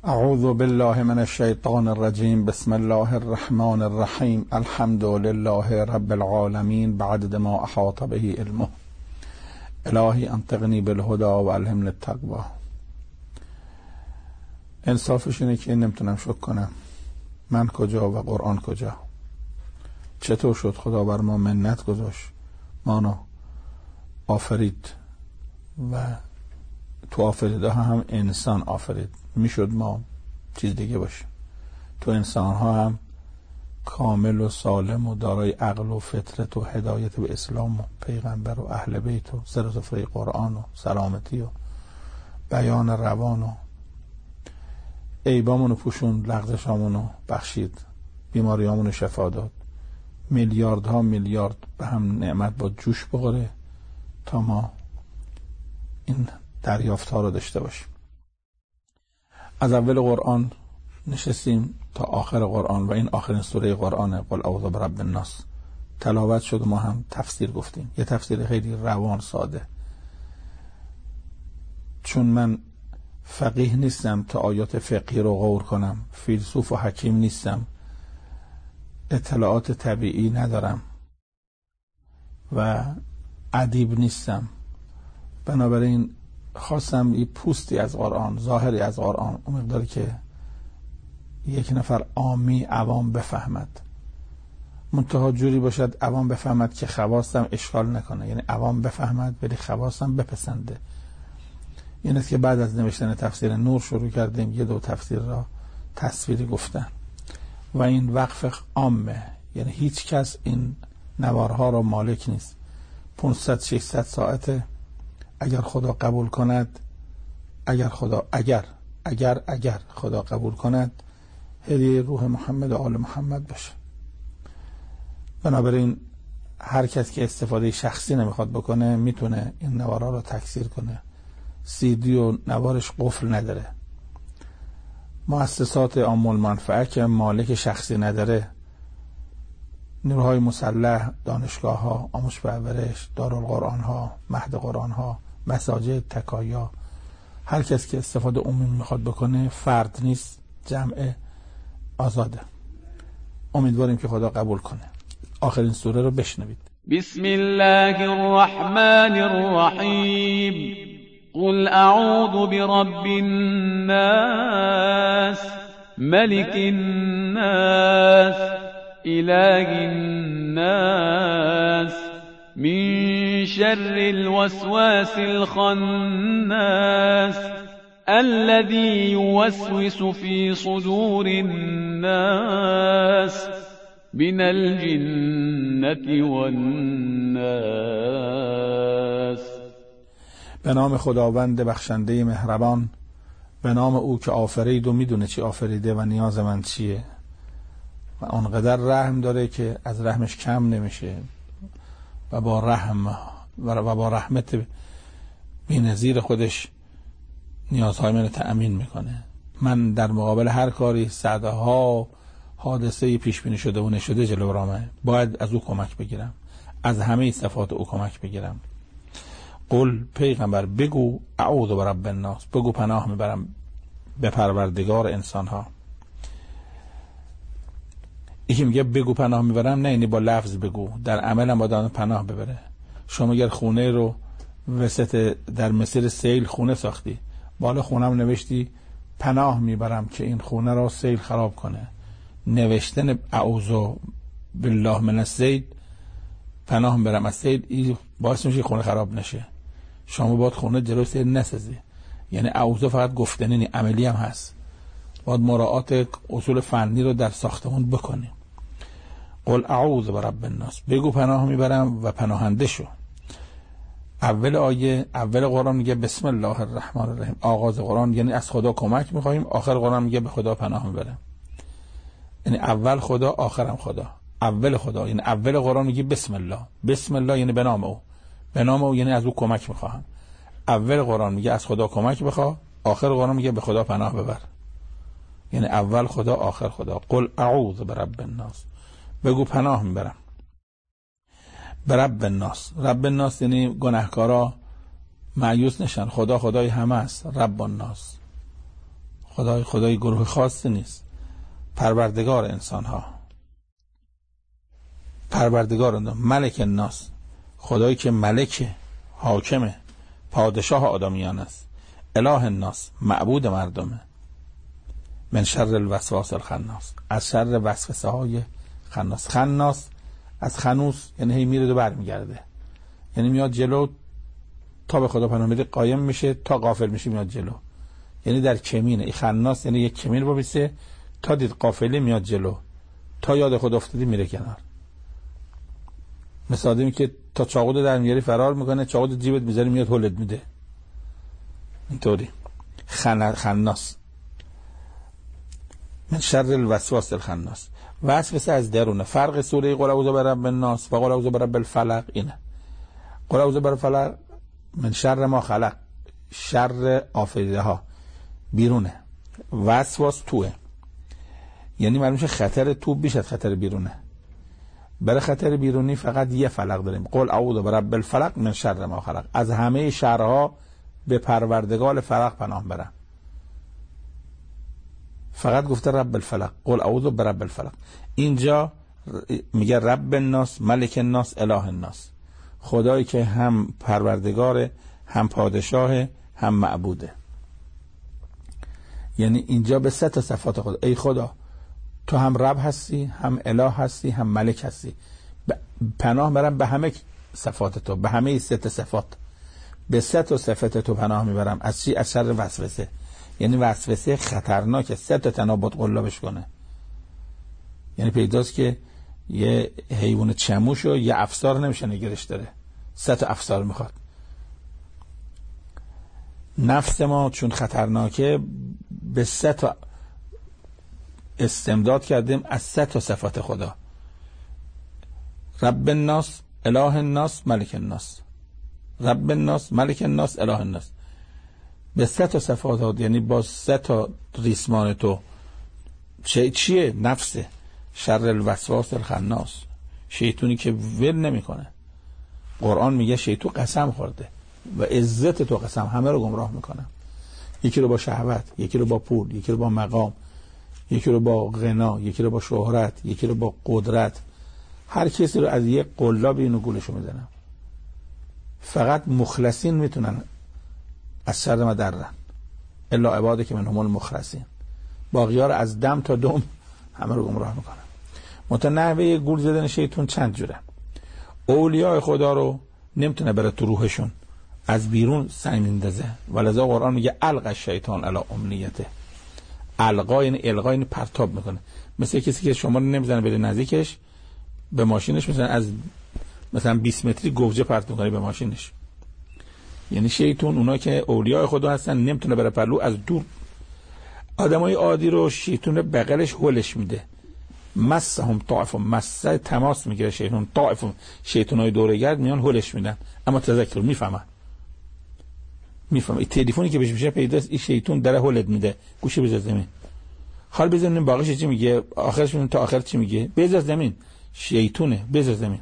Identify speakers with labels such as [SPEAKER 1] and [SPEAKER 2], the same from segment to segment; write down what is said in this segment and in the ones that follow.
[SPEAKER 1] اعوذ بالله من الشیطان الرجیم. بسم الله الرحمن الرحیم. الحمد لله رب العالمین بعدد ما احاط به علمه. الهی انطقنی بالهدى و الهمنی التقوی. انصافش اینه که نمیتونم شکر کنم من کجا و قرآن کجا. چطور شد خدا بر ما منت گذاشت، مانو آفرید و تو آفریده هم انسان آفرید. میشد ما چیز دیگه باشیم. تو انسان ها هم کامل و سالم و دارای عقل و فطرت و هدایت به اسلام و پیغمبر و اهل بیت و سر و سفره قرآن و سلامتی و بیان روان و عیبامونو پوشوند، لغزشامونو بخشید، بیماریامونو شفا داد. میلیاردها میلیارد به هم نعمت با جوش بخوره تا ما این دریافت ها رو داشته باشیم. از اول قرآن نشستیم تا آخر قرآن و این آخرین سوره قرآن، قل اعوذ برب الناس، تلاوت شد و ما هم تفسیر گفتیم. یه تفسیر خیلی روان ساده، چون من فقیه نیستم تا آیات فقهی رو غور کنم، فیلسوف و حکیم نیستم، اطلاعات طبیعی ندارم و ادیب نیستم. بنابراین خواستم یه پوستی از قرآن، ظاهری از قرآن، اون مقداری که یک نفر عامی عوام بفهمد، منتها جوری باشد عوام بفهمد که خواستم اشکال نکنه، یعنی عوام بفهمد ولی خواستم بپسنده. این است که بعد از نوشتن تفسیر نور شروع کردیم یه دو تفسیر را تصویری گفتن و این وقف عامه، یعنی هیچ کس این نوارها را مالک نیست. 500-600 ساعته. اگر خدا قبول کند، اگر خدا قبول کند، هدیه روح محمد و آل محمد باشه. بنابراین هر کس که استفاده شخصی نمیخواد بکنه میتونه این نوارها رو تکثیر کنه. CD و نوارش قفل نداره. مؤسسات عام المنفعه که مالک شخصی نداره، نیروهای مسلح، دانشگاه ها، آموزش و پرورش، دارالقرآن ها، مهد قرآن ها، مساجد، تکایا، هر کس که استفاده عمومی میخواد بکنه، فرد نیست، جمع آزاده. امیدواریم که خدا قبول کنه. آخرین سوره رو بشنوید.
[SPEAKER 2] بسم الله الرحمن الرحیم. قل اعوذ برب الناس ملك الناس اله الناس من شر الوسواس الخناس الذي يوسوس في صدور الناس من الجنة والناس.
[SPEAKER 1] به نام خداوند بخشنده مهربان، به نام او که آفرید و میدونه چی آفریده و نیاز من چیه و آنقدر رحم داره که از رحمش کم نمیشه و با رحم و با رحمت بی‌نظیر خودش نیازهای من تأمین میکنه. من در مقابل هر کاری صدها حادثه پیش بینی شده و نشده جلو برامه، باید از او کمک بگیرم، از همه صفات او کمک بگیرم. قل، پیغمبر بگو، اعوذ برب الناس، بگو پناه میبرم به پروردگار انسان ها. یکی میگه بگو پناه میبرم، نه یعنی با لفظ بگو، در عمل هم باید پناه ببره. شما اگر خونه رو وسط در مسیر سیل خونه ساختی، بالا خونم نوشتی پناه میبرم که این خونه را سیل خراب کنه، نوشتن اعوذ بالله من السیل، پناه میبرم از سیل، این باعث میشه خونه خراب نشه. شما باید خونه جلوی سیل نسازی. یعنی اعوذ فقط گفتنی نی، عملی هم هست. باید مراعات اصول فنی رو در ساختمون بکنی. قل اعوذ برب الناس، بگو پناه میبرم و پناهنده شو. اول آیه، اول قرآن میگه بسم الله الرحمن الرحیم، آغاز قرآن یعنی از خدا کمک میخوایم. آخر قرآن میگه به خدا پناه میبرم، یعنی اول خدا آخرم خدا. اول خدا یعنی اول قرآن میگه بسم الله، بسم الله یعنی به نام او، به نام او یعنی از او کمک میخواهم. اول قرآن میگه از خدا کمک بخوا، آخر قرآن میگه به خدا پناه ببر، یعنی اول خدا آخر خدا. قل اعوذ برب الناس، بگو پناه میبرم برب الناس. رب الناس یعنی گناهکارا مایوس نشن، خدا خدای همه است. رب الناس، خدای گروه خاصی نیست، پروردگار انسان ها، پروردگار ملک الناس، خدایی که ملک، حاکمه، پادشاه آدمیان است. اله الناس، معبود مردمه. من شر الوسواس الخناس، از شر وسوسه های خناس. خناس از خنوس یعنی هی میره و برمیگرده، یعنی میاد جلو تا به خدا پناه میده قایم میشه، تا غافل میشه میاد جلو، یعنی در کمینه. این خناس یعنی یک کمین رو ببیسه تا دید قافله میاد جلو، تا یاد خود افتادی میره کنار. مثل آدمی که تا چاقو در میاری فرار میکنه، چاقو جیبت میذاری میاد هولت میده. اینطوری خناس. من شر الوسواس الخناس، وسوسه از درونه. فرق سوره قل اعوذ برب الناس و قل اعوذ برب الفلق اینه. قل اعوذ برب الفلق من شر ما خلق، شر آفریده ها بیرونه، وسواس توه، یعنی معلوم میشه خطر تو بیش از خطر بیرونه. برای خطر بیرونی فقط یه فلق داریم، قل اعوذ برب الفلق من شر ما خلق، از همه شرها به پروردگار فلق پناه برم. فقط گفته رب الفلق، قل اعوذ برب الفلق. اینجا میگه رب الناس، ملک الناس، اله الناس، خدایی که هم پروردگاره، هم پادشاه، هم معبوده. یعنی اینجا به 3 صفات خدا. ای خدا تو هم رب هستی، هم اله هستی، هم ملک هستی. پناه برم به همه صفات تو، به همه 3 صفات. به 3 صفات تو پناه میبرم. از چی؟ از شر وسوسه. یعنی وسوسه خطرناکه، 3 تنابط قلابش کنه. یعنی پیداست که یه حیوان چموشو یه افسار نمیشه نگرش داره، 3 افسار میخواد. نفس ما چون خطرناکه به 3 استمداد کردیم از 3 صفات خدا. رب الناس، اله الناس، ملک الناس. رب الناس، ملک الناس، اله الناس. به 3 صفات، یعنی با 3 ریسمان تو. چیه؟ نفسه. شر الوسواس الخناس، شیطونی که ول نمیکنه. قرآن میگه شیطون قسم خورده و عزت تو قسم، همه رو گمراه میکنه. یکی رو با شهوت، یکی رو با پول، یکی رو با مقام، یکی رو با غنا، یکی رو با شهرت، یکی رو با قدرت. هر کسی رو از یک قلاب اینو گولشو میزنم. فقط مخلصین میتونن از شر ما درن، الا عباده که منهم المخلصین. باقی‌ها رو از دم تا دم همه رو گمراه میکنن. نحوه گول زدن شیطان چند جوره. اولیاء خدا رو نمیتونه بره تو روحشون، از بیرون سعی میندازه. ولذا قرآن میگه القى الشیطان علی امنیته. القا یعنی القا، یعنی پرتاب میکنه. مثل کسی که شما رو نمیزنه بده نزدیکش، به ماشینش میزنه از مثلا 20 متری گوجه پرت میکنه به ماشینش. یعنی شیطان، اونا که اولیاء خدا هستن، نمیتونه بره پلو، از دور. آدمای عادی رو شیطان بغلش هولش میده. مسهم طائف، مسه تماس میگیره شیطان، طائف شیطانای دوره‌گرد میان هولش میدن، اما تذکر میفهمه. این تلفنی که بهش میشه پیداست این شیطان داره هولت میده، گوشه بذار زمین. حال بزنیم باقیش چی میگه، آخرش میگه تا آخر چی میگه، بذار زمین. شیطونه، بذار زمین.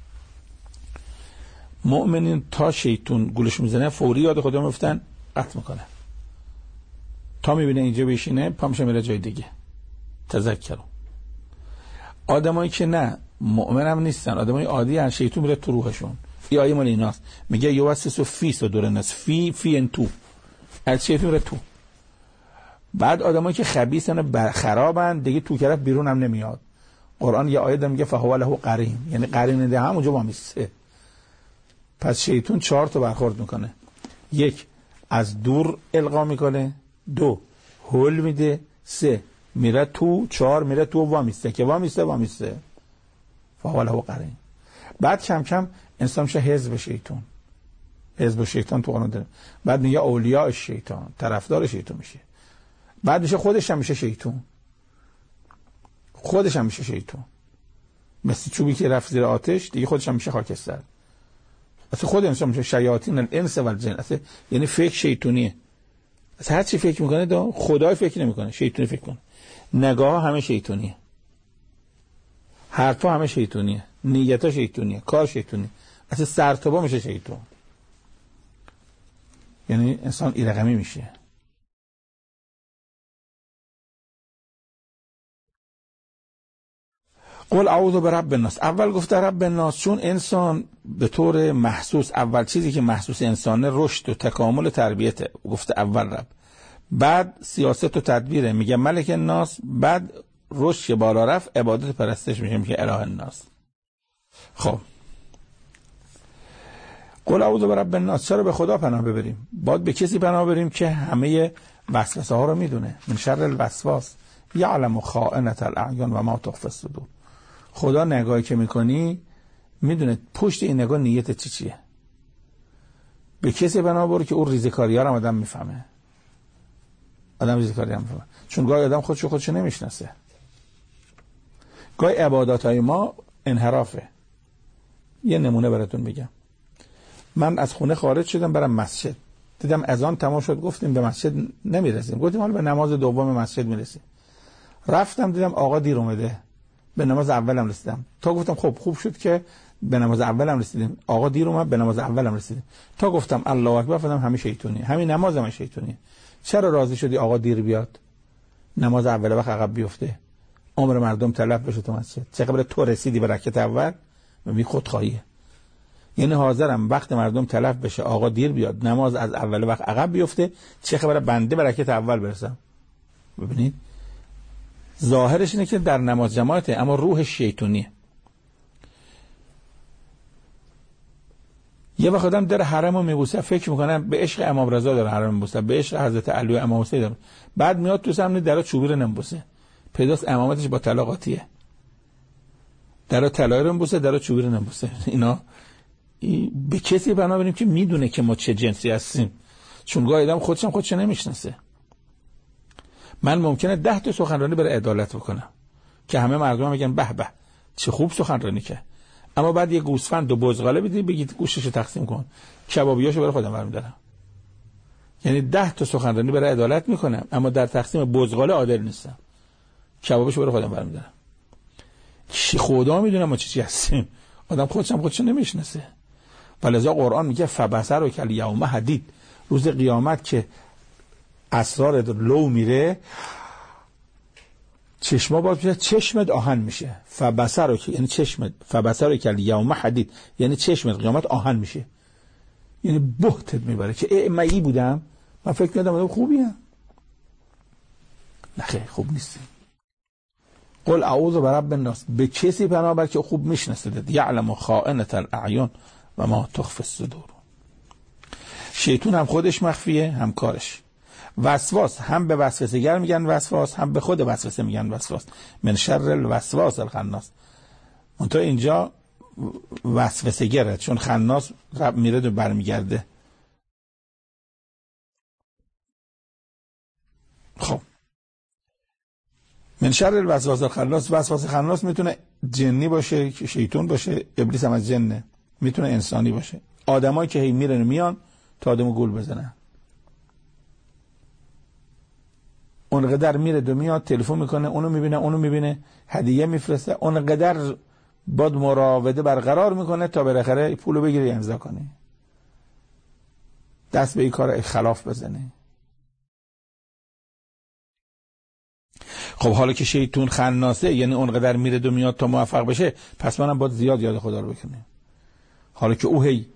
[SPEAKER 1] مؤمنین تا شیطان گولش میزنه فوری یاد خدا میفتن، قطع میکنه. تا میبینه اینجا بشینه پا میشه میره جای دیگه. تذکر. آدمایی که نه مؤمن هم نیستن، آدمای عادی ان، شیطان میره تو روحشون. این آیه مال ایناست، میگه یوسوس فی صدور الناس، فی ان تو، از شیطان میره تو. بعد آدمایی که خبیثن خرابن دیگه تو طرف بیرون هم نمیاد. قرآن یه آیه میگه فهو له قرین، یعنی قرین ده همونجا وامیسته. پس شیطان 4 تا برخورد میکنه. 1 از دور القا میکنه، 2 هول میده، 3 میره تو، 4 میره تو وامیسته، که وامیسته فهو له قرین. بعد کم کم انسان میشه حزب شیطان. حزب شیطان تو قرآن داره. بعد میگه اولیاء شیطان، طرفدار شیطان میشه. بعد میشه خودش هم میشه شیطان. خودش هم میشه شیطان. مثل چوبی که رفت زیر آتش دیگه خودش هم میشه خاکستر. اصلا خود انسان میشه شیاطین الانس و الجن. اصلا یعنی فکر شیطانیه. اصلا هر چی فکر میکنه خدای فکر نمیکنه، شیطانی فکر کنه. نگاه همه شیطانیه. حرفا همه شیطانیه. نیت‌ها شیطانیه، کار شیطانی. اصلا سر تا پا میشه شیطان. یعنی انسان این رقمی میشه. قل اعوذ برب الناس. اول گفته رب الناس چون انسان به طور محسوس اول چیزی که محسوس انسانه رشد و تکامل و تربیته، گفته اول رب، بعد سیاست و تدبیره میگه ملک الناس، بعد رشد بالا رفت عبادت پرستش میگه اله الناس. خب قل اعوذ برب الناس، چرا به خدا پناه ببریم؟ باید به کسی پناه بریم که همه وسوسه ها رو میدونه. من شر الوسواس یعلم خائنة الاعین و ما تخفی الصدور. خدا نگاهی که میکنی میدونه پشت این نگاه نیت چیه. به کسی پناه بر که اون ریزکاری ها رو آدم میفهمه. آدم ریزکاری ها میفهمه، چون گاهی آدم خودشو نمیشناسه. گاهی عبادات های ما انحرافه. یه نمونه براتون میگم. من از خونه خارج شدم برم مسجد، دیدم اذان تمام شد، گفتیم به مسجد نمیرسیم، گفتیم حالا به نماز دوم مسجد میرسیم. رفتم دیدم آقا دیر اومده، به نماز اولم رسیدم. تا گفتم خب خوب شد که به نماز اولم رسیدیم، آقا دیر اومد به نماز اولم رسیدیم. تا گفتم الله اکبر فهمیدم همین شیطونی، همین نماز هم شیطونی. چرا راضی شدی آقا دیر بیاد، نماز اول وقت عقب بیفته، عمر مردم تلف بشه تو مسجد؟ چه قبل تو رسیدی به رکعت اول؟ ببین خودخواهیه. یعنی حاضرم وقت مردم تلف بشه آقا دیر بیاد، نماز از اول وقت عقب بیفته، چه خبره بنده به رکعت اول برسم. ببینید ظاهرش اینه که در نماز جماعته، اما روحش شیطونیه. یه وقت آدم در حرمو میبوسه، فکر میکنه به عشق امام رضا داره حرم میبوسه، به عشق حضرت علی و امام حسین داره. بعد میاد تو سمن درا چوبی رو نمیبوسه، پیداست امامتش با طلاقاتیه. درا طلایی رو میبوسه، درا چوبی رو نمیبوسه. اینا به کسی پناه بریم که میدونه که ما چه جنسی هستیم، چون گاهی آدم خودش نمیشناسه. من ممکنه 10 تا سخنرانی برای عدالت بکنم که همه مردم میگن به به چه خوب سخنرانی که، اما بعد یه گوسفند و بزغاله بدی بگید گوشتشو تقسیم کن، کبابیاشو برای خودم برمی‌دارم. یعنی 10 تا سخنرانی برای عدالت میکنم، اما در تقسیم بزغاله عادل نیستم، کبابشو برای خودم برمی‌دارم. خدا میدونه ما چی هستیم. آدم خودش نمیشناسه. ولذا قرآن میگه فبصرک الیوم حدید، روز قیامت که اسرار لو میره، چشما باز میشه، چشمت آهن میشه. فبصرک یعنی چشمت، فبصرک الیوم حدید یعنی چشمت قیامت آهن میشه، یعنی بهتت میبره که من بودم، من فکر کردم خوبیم. نه خیلی خوب نیستیم. قل اعوذ برب الناس، به کسی پناه بر که خوب میشناسه، یعلم خائنة الاعین و ما تخفی الصدور. شیطان هم خودش مخفیه هم کارش. وسواس هم به وسوسه‌گر میگن وسواس، هم به خود وسوسه میگن وسواس. من شر الوسواس الخناس. اونطور اینجا وسوسه‌گره، چون خناس رب میره و برمیگرده. خب من شر الوسواس الخناس، وسواس خناس میتونه جنی باشه که شیطان باشه، ابلیس هم از جنه، میتونه انسانی باشه. آدمایی که هی میرن و میان تا آدمو گول بزنن. اونقدر میره و میاد، تلفن میکنه، اونو میبینه، هدیه میفرسته، اونقدر باد مراوده برقرار میکنه تا بالاخره پولو بگیره امضا کنه، دست به این کار خلاف بزنه. خب حالا که شیطان خناسه، یعنی اونقدر میره و میاد تا موفق بشه، پس منم باید زیاد یاد خدا رو بکنم. حالا که او هی،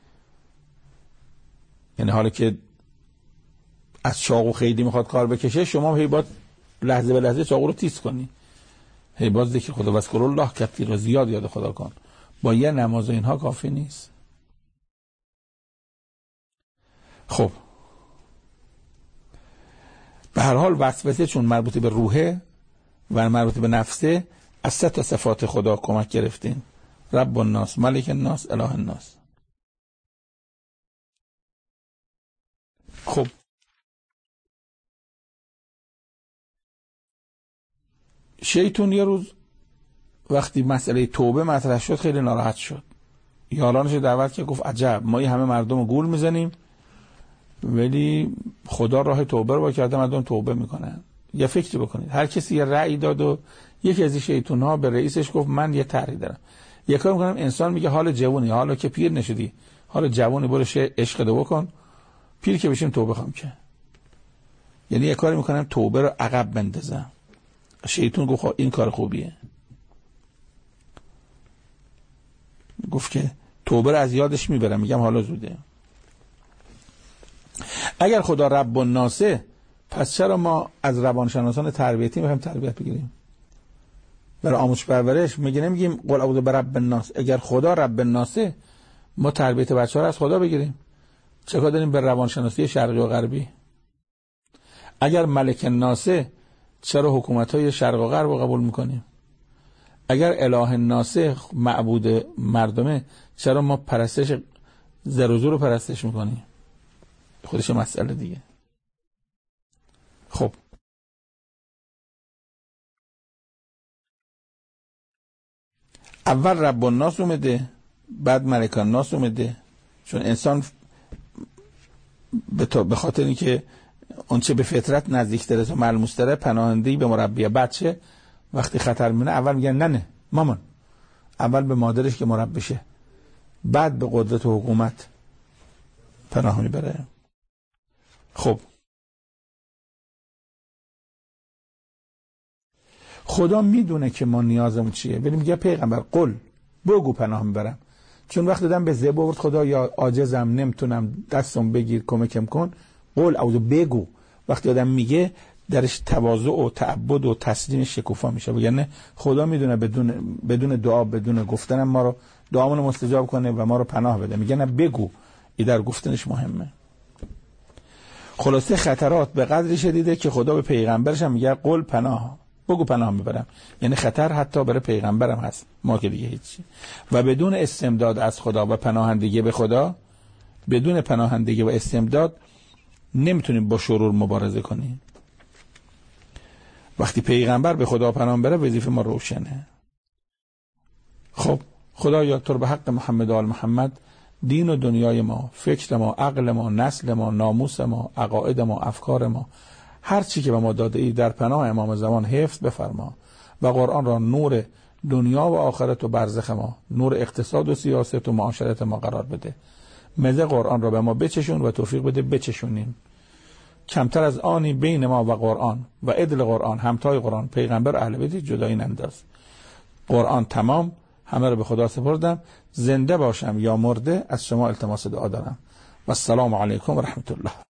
[SPEAKER 1] یعنی حالا که از چاقو خیلی میخواد کار بکشه، شما هی باید لحظه به لحظه چاقو رو تیز کنی، هی باید ذکر خدا و اذکر الله کثیرا، زیاد یاد خدا کن. با یه نماز اینها کافی نیست. خب به هر حال وسوسه چون مربوط به روحه و مربوط به نفسه، از 3 تا صفات خدا کمک گرفتین: رب الناس، ملک الناس، اله الناس. خب شیطان یه روز وقتی مسئله توبه مطرح شد خیلی ناراحت شد، یارانش دعوت که گفت عجب، ما همه مردم رو گول میزنیم ولی خدا راه توبه رو با کرده مردم توبه میکنن. یه فکر بکنید، هر کسی یه رأی داد و یکی از این شیطان ها به رئیسش گفت من یه طرحی دارم، یه کار میکنم. انسان میگه حال جوونی، حالا که پیر نشدی، حال جوونی برو عشق دو بکن، پیر که بشیم توبه خواهم که. یعنی یه کاری میکنم توبه رو عقب بندازم. شیطان گفت این کار خوبیه. گفت که توبه رو از یادش میبرم، میگم حالا زوده. اگر خدا رب الناسه، پس چرا ما از روانشناسان تربیتی میخوایم تربیت بگیریم؟ برای آموزش پرورش میگه نمیگیم قل اعوذ برب الناس. اگر خدا رب الناسه، ما تربیت بچه‌ها رو از خدا بگیریم. چه کار داریم به روانشناسی شرقی و غربی؟ اگر ملک الناسه، چرا حکومت‌های شرق و غرب رو قبول میکنیم؟ اگر اله الناسه، معبود مردمه، چرا ما پرستش زر و زور رو پرستش میکنیم؟ خودش مسئله دیگه. خب اول رب الناس اومده، بعد ملک الناس اومده، چون انسان به خاطر اینکه اون چه به فطرت نزدیک‌تره و ملموس‌تره پناهندگی به مربی بچه وقتی خطر میونه اول میگن نه مامان، اول به مادرش که مربیشه، بعد به قدرت و حکومت پناه میبره. خب خدا میدونه که ما نیازمون چیه، ولی میگه پیغمبر قل بگو پناه میبرم. چون وقت دادم به زبور برد خدا یا عاجزم نمیتونم دستم بگیر کمکم کن، قل اعوذ بگو. وقتی آدم میگه درش تواضع و تعبد و تسلیم شکوفا میشه. یعنی خدا میدونه بدون دعا بدون گفتن ما رو دعامون مستجاب کنه و ما رو پناه بده. میگه نه بگو، این در گفتنش مهمه. خلاصه خطرات به قدری شدیده که خدا به پیغمبرش هم میگه قل پناه بگو پناه میبرم. یعنی خطر حتی برای پیغمبرم هست، ما که دیگه هیچی. و بدون استمداد از خدا و پناهندگی به خدا، بدون پناهندگی و استمداد نمیتونیم با شرور مبارزه کنیم. وقتی پیغمبر به خدا پناه بره وظیفه ما روشنه. خب خدایا تو رو به حق محمد و آل محمد دین و دنیای ما، فکر ما، عقل ما، نسل ما، ناموس ما، عقاید ما، افکار ما، هر چی که به ما داده ای در پناه امام زمان حفظ بفرما و قرآن را نور دنیا و آخرت و برزخ ما، نور اقتصاد و سیاست و معاشرت ما قرار بده. مزه قرآن را به ما بچشون و توفیق بده بچشونیم. کمتر از آنی بین ما و قرآن و عدل قرآن، همتای قرآن، پیغمبر، اهل بیت جدایی ننداز. قرآن تمام، همه رو به خدا سپردم. زنده باشم یا مرده از شما التماس دعا دارم. و السلام علیکم و رحمت الله.